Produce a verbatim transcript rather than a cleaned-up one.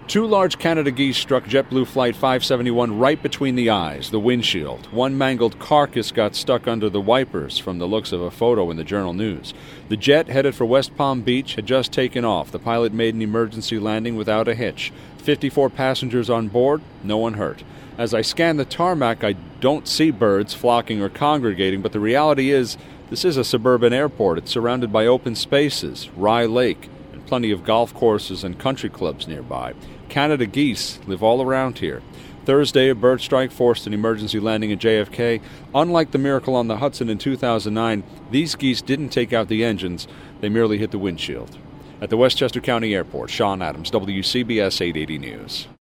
Two large Canada geese struck JetBlue Flight five seventy-one right between the eyes, the windshield. One mangled carcass got stuck under the wipers from the looks of a photo in the Journal News. The jet, headed for West Palm Beach, had just taken off. The pilot made an emergency landing without a hitch. fifty-four passengers on board, no one hurt. As I scan the tarmac, I don't see birds flocking or congregating, but the reality is this is a suburban airport. It's surrounded by open spaces, Rye Lake, and plenty of golf courses and country clubs nearby. Canada geese live all around here. Thursday, a bird strike forced an emergency landing at J F K. Unlike the Miracle on the Hudson in two thousand nine, these geese didn't take out the engines. They merely hit the windshield. At the Westchester County Airport, Sean Adams, W C B S eight eighty News.